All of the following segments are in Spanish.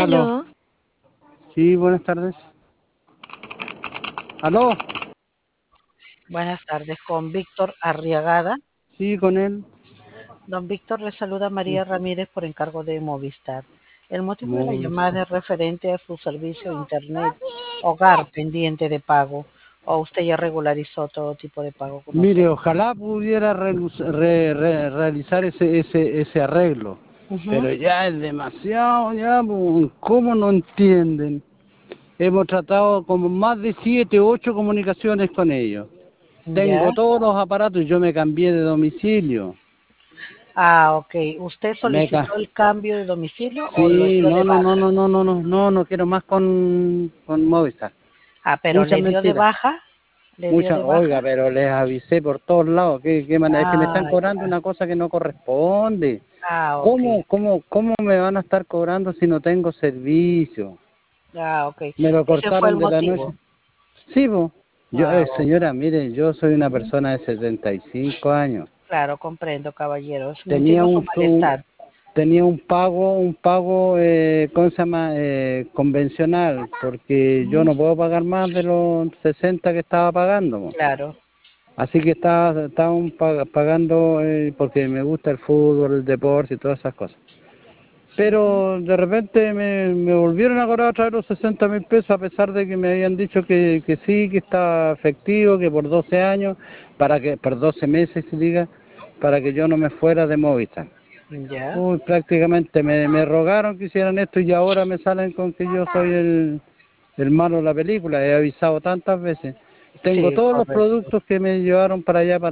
Aló. Aló, Sí, buenas tardes. Aló. Buenas tardes, con Víctor Arriagada. Sí, con él. Don Víctor, le saluda María Ramírez por encargo de Movistar. El motivo de la Muy- llamada es referente a su servicio de Internet hogar pendiente de pago. ¿O usted ya regularizó todo tipo de pago con Mire, nosotros? ojalá pudiera realizar ese arreglo, Ujú. pero ya es demasiado, ya, pues, ¿cómo no entienden? Hemos tratado como más de 7, 8 comunicaciones con ellos. Ya. Tengo todos los aparatos, yo me cambié de domicilio. Ah, ok. ¿Usted Me solicitó el cambio de domicilio o lo Sí, dio de no, no, no, baja? no, no, no, no, no, no quiero más con Movistar. Ah, pero Muchas le dio de mentiras. baja. ¿Le dio Muchas, de baja? oiga, pero les avisé por todos lados, qué manera, es que me están Ah, cobrando ya. una cosa que no corresponde. Ah, ok. ¿Cómo me van a estar cobrando si no tengo servicio? Ah, ok. Me lo Ese fue el cortaron de la motivo. noche. Sí, po. Yo, Ah, señora, mire, yo soy una ok. persona de 75 años. Claro, comprendo, caballeros. No Tenía entiendo su un malestar. tenía un pago, ¿cómo se llama? Convencional, porque yo Ujú. no puedo pagar más de los 60 que estaba pagando, po. Claro, Así que estaban pagando, porque me gusta el fútbol, el deporte y todas esas cosas. ujú, Pero de repente me volvieron a cobrar otra vez los 60.000 pesos, a pesar de que me habían dicho que sí, que estaba efectivo, que por 12 años, por 12 meses, se diga, para que yo no me fuera de Movistar. ya, Uy, prácticamente me rogaron que hicieran esto y ahora me salen con que yo soy el malo de la película. He avisado tantas veces. Tengo sí, todos los correcto. productos que me llevaron para allá,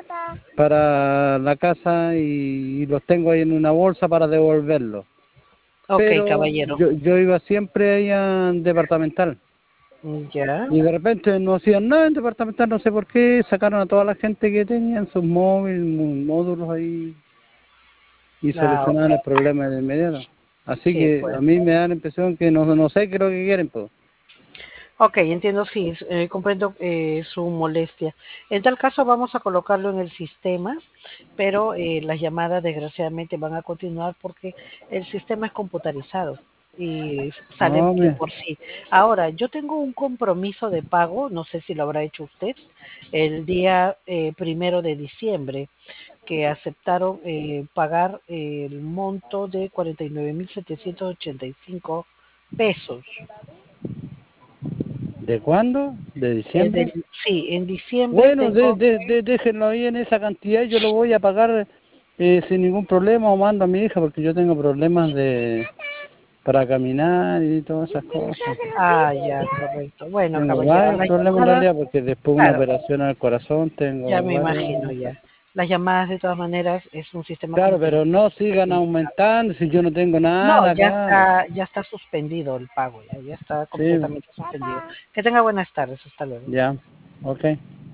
para la casa, y los tengo ahí en una bolsa para devolverlos. Ok, Pero caballero, yo iba siempre ahí a departamental ya, y de repente no hacían nada en departamental, no sé por qué, sacaron a toda la gente que tenían sus móviles, módulos ahí y ah, ok, solucionaban el problema de inmediato. Así sí, que a pues. mí me da la impresión que no sé qué es lo que quieren, pues. Ok, entiendo, sí, comprendo su molestia. En tal caso vamos a colocarlo en el sistema, pero las llamadas desgraciadamente van a continuar porque el sistema es computarizado y sale No, de por sí. Ahora, yo tengo un compromiso de pago, no sé si lo habrá hecho usted, el día 1 de diciembre, que aceptaron pagar el monto de 49.785 pesos. ¿de cuándo? ¿De diciembre? Sí, en diciembre Bueno, tengo, déjenlo ahí en esa cantidad, yo lo voy a pagar sin ningún problema, o mando a mi hija porque yo tengo problemas para caminar y todas esas cosas. ya, correcto. Bueno, Tengo caballero, varios las problemas en llamadas, realidad porque después de una claro, operación al corazón ya tengo me imagino varios... ya. Las llamadas de todas maneras es un sistema Claro, pero no sigan computarizado. aumentando si yo no tengo No, nada acá. ya está suspendido el pago, ya está Sí, completamente suspendido. Que tenga buenas tardes, hasta luego. ya, ok.